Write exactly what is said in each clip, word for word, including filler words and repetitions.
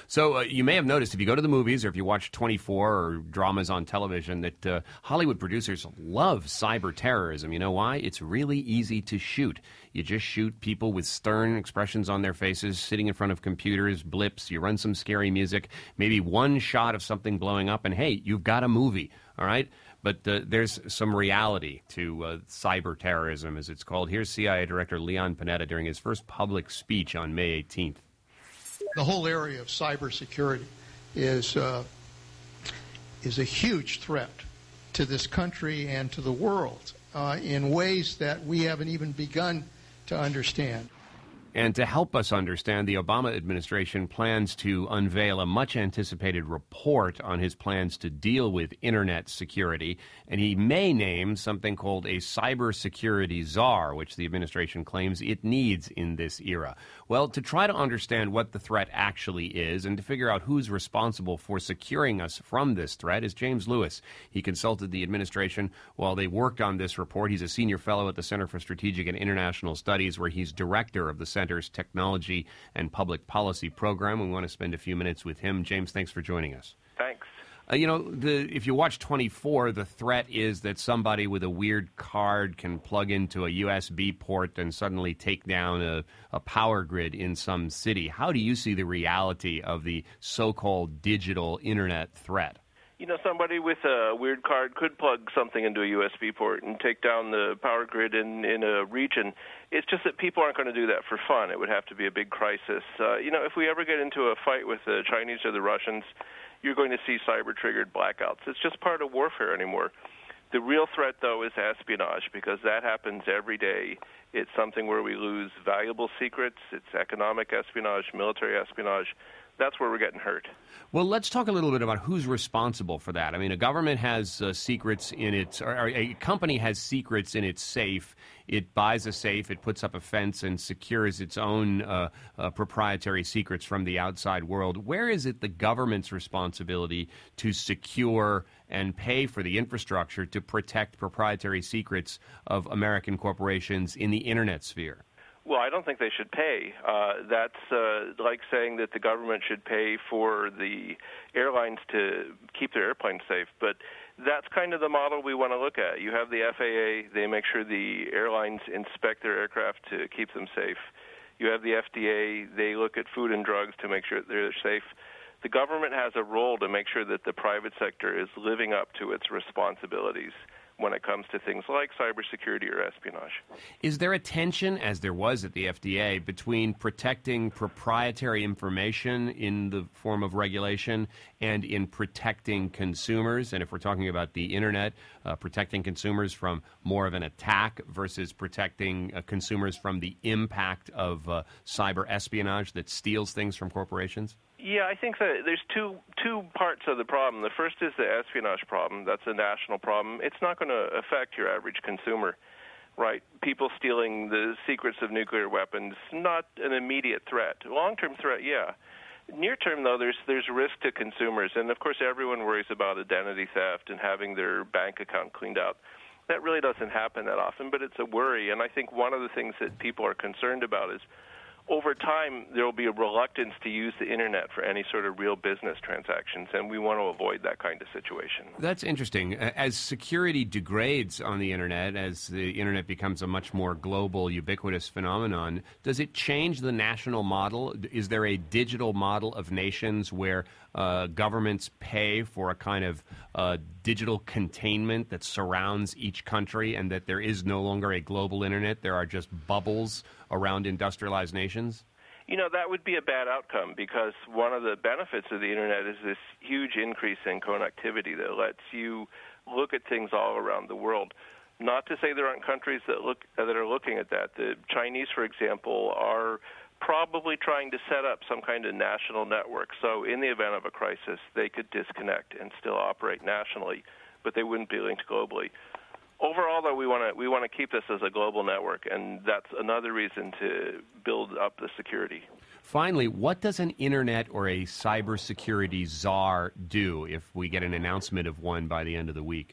So uh, you may have noticed if you go to the movies or if you watch twenty-four or dramas on television that uh, Hollywood producers love cyber terrorism. You know why? It's really easy to shoot. You just shoot people with stern expressions on their faces, sitting in front of computers, blips. You run some scary music, maybe one shot of something blowing up, and hey, you've got a movie, all right? But uh, there's some reality to uh, cyber terrorism, as it's called. Here's C I A Director Leon Panetta during his first public speech on May eighteenth. The whole area of cybersecurity is uh, is a huge threat to this country and to the world uh, in ways that we haven't even begun to understand. And to help us understand, the Obama administration plans to unveil a much-anticipated report on his plans to deal with Internet security, and he may name something called a cybersecurity czar, which the administration claims it needs in this era. Well, to try to understand what the threat actually is and to figure out who's responsible for securing us from this threat is James Lewis. He consulted the administration while they worked on this report. He's a senior fellow at the Center for Strategic and International Studies, where he's director of the Center's Technology and Public Policy Program. We want to spend a few minutes with him. James, thanks for joining us. Thanks. Uh, you know, the, if you watch twenty-four, the threat is that somebody with a weird card can plug into a U S B port and suddenly take down a, a power grid in some city. How do you see the reality of the so-called digital Internet threat? You know, somebody with a weird card could plug something into a U S B port and take down the power grid in, in a region. It's just that people aren't going to do that for fun. It would have to be a big crisis. Uh, you know, if we ever get into a fight with the Chinese or the Russians, you're going to see cyber-triggered blackouts. It's just part of warfare anymore. The real threat, though, is espionage, because that happens every day. It's something where we lose valuable secrets. It's economic espionage, military espionage. That's where we're getting hurt. Well, let's talk a little bit about who's responsible for that. I mean, a government has uh, secrets in its, or, or a company has secrets in its safe. It buys a safe, it puts up a fence, and secures its own uh, uh, proprietary secrets from the outside world. Where is it the government's responsibility to secure and pay for the infrastructure to protect proprietary secrets of American corporations in the Internet sphere? Well, I don't think they should pay. Uh, that's uh, like saying that the government should pay for the airlines to keep their airplanes safe. But that's kind of the model we want to look at. You have the F A A. They make sure the airlines inspect their aircraft to keep them safe. You have the F D A. They look at food and drugs to make sure they're safe. The government has a role to make sure that the private sector is living up to its responsibilities when it comes to things like cybersecurity or espionage. Is there a tension, as there was at the F D A, between protecting proprietary information in the form of regulation and in protecting consumers? And if we're talking about the Internet, uh, protecting consumers from more of an attack versus protecting uh, consumers from the impact of uh, cyber espionage that steals things from corporations? Yeah, I think that there's two two parts of the problem. The first is the espionage problem. That's a national problem. It's not going to affect your average consumer, right? People stealing the secrets of nuclear weapons, not an immediate threat. Long-term threat, yeah. Near-term, though, there's there's risk to consumers. And, of course, everyone worries about identity theft and having their bank account cleaned out. That really doesn't happen that often, but it's a worry. And I think one of the things that people are concerned about is over time, there will be a reluctance to use the Internet for any sort of real business transactions, and we want to avoid that kind of situation. That's interesting. As security degrades on the Internet, as the Internet becomes a much more global, ubiquitous phenomenon, does it change the national model? Is there a digital model of nations where uh, governments pay for a kind of uh, digital containment that surrounds each country, and that there is no longer a global Internet? There are just bubbles around industrialized nations? You know, that would be a bad outcome, because one of the benefits of the Internet is this huge increase in connectivity that lets you look at things all around the world. Not to say there aren't countries that look that are looking at that. The Chinese, for example, are probably trying to set up some kind of national network. So in the event of a crisis, they could disconnect and still operate nationally, but they wouldn't be linked globally. Overall, though, we want to we want to keep this as a global network, and that's another reason to build up the security. Finally, what does an Internet or a cybersecurity czar do if we get an announcement of one by the end of the week?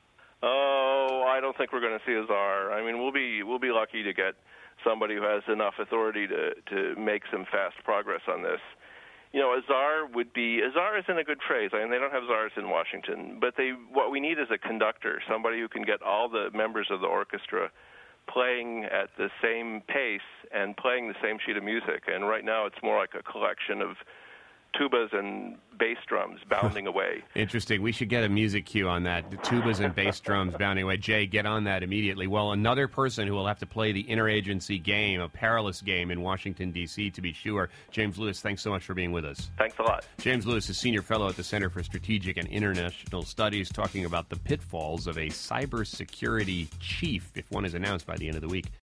Oh, I don't think we're going to see a czar. I mean, we'll be we'll be lucky to get somebody who has enough authority to, to make some fast progress on this. you know, a czar would be, a czar isn't a good phrase. I mean, they don't have czars in Washington, but they, what we need is a conductor, somebody who can get all the members of the orchestra playing at the same pace and playing the same sheet of music. And right now it's more like a collection of tubas and bass drums bounding away. Interesting. We should get a music cue on that. The tubas and bass drums bounding away. Jay, get on that immediately. Well, another person who will have to play the interagency game, a perilous game in Washington, D C, to be sure. James Lewis, thanks so much for being with us. Thanks a lot. James Lewis is Senior Fellow at the Center for Strategic and International Studies, talking about the pitfalls of a cybersecurity chief, if one is announced by the end of the week.